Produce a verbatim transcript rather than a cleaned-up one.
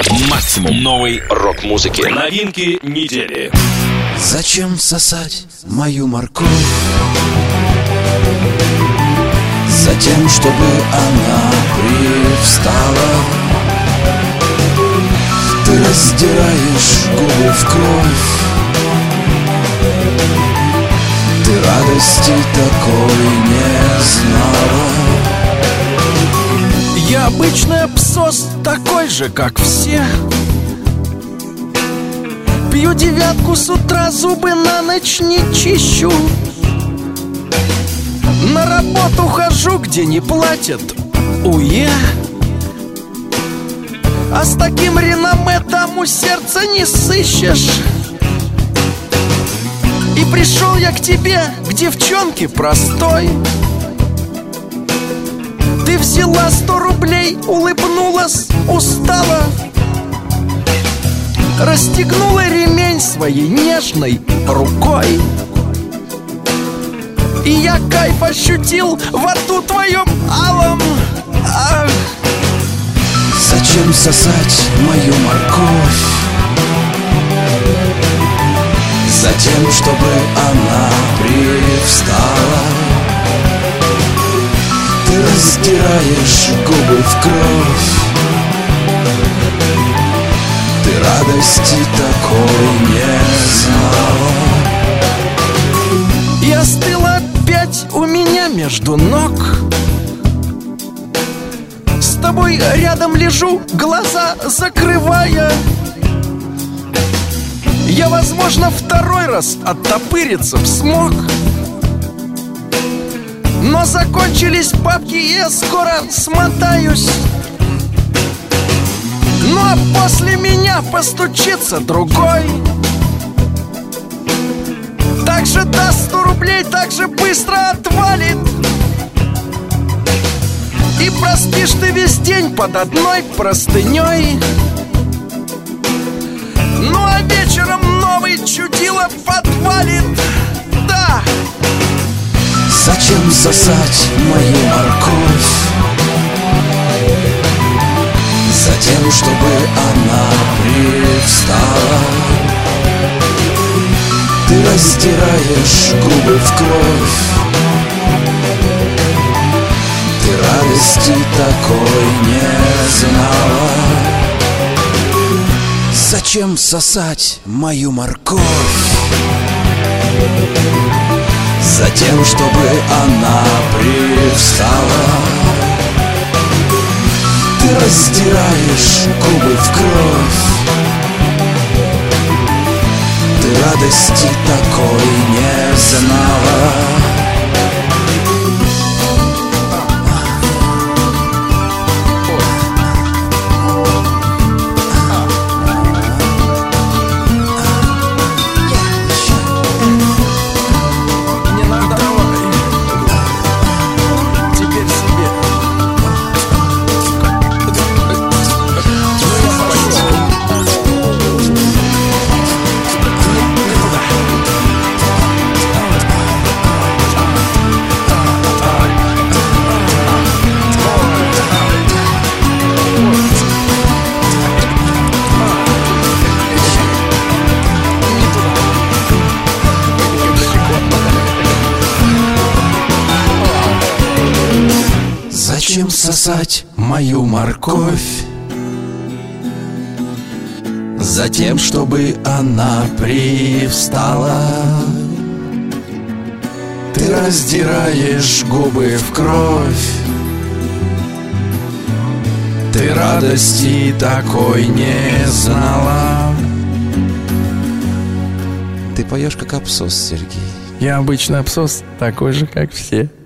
Максимум новой рок-музыки. Новинки недели. Зачем сосать мою морковь? Затем, чтобы она привстала. Ты раздираешь губы в кровь. Ты радости такой не знала. Я обычный абсос, такой же, как все. Пью девятку с утра, зубы на ночь не чищу. На работу хожу, где не платят, уе. А с таким реноме там у сердца не сыщешь. И пришел я к тебе, к девчонке простой. Ты взяла сто рублей, улыбнулась, устала, расстегнула ремень своей нежной рукой. И я кайф ощутил во рту твоем алом. Ах. Зачем сосать мою морковь? Затем, чтобы она привстала. Ты раздираешь губы в кровь. Ты радости такой не знала. И остыла опять у меня между ног. С тобой рядом лежу, глаза закрывая. Я, возможно, второй раз оттопыриться б смог. Но закончились бабки, и я скоро смотаюсь. Ну а после меня постучится другой. Так же даст сто рублей, так же быстро отвалит. И проспишь ты весь день под одной простыней. Ну а вечером новый чудило подвалит. Да. Зачем сосать мою морковь? Затем, чтобы она привстала. Ты раздираешь губы в кровь. Ты радости такой не знала. Зачем сосать мою морковь? Затем, чтобы она привстала. Ты раздираешь губы в кровь. Ты радости такой не знала. Зачем сосать мою морковь? Затем, чтобы она привстала. Ты раздираешь губы в кровь. Ты радости такой не знала. Ты поешь как абсос, Сергей. Я обычный абсос, такой же, как все.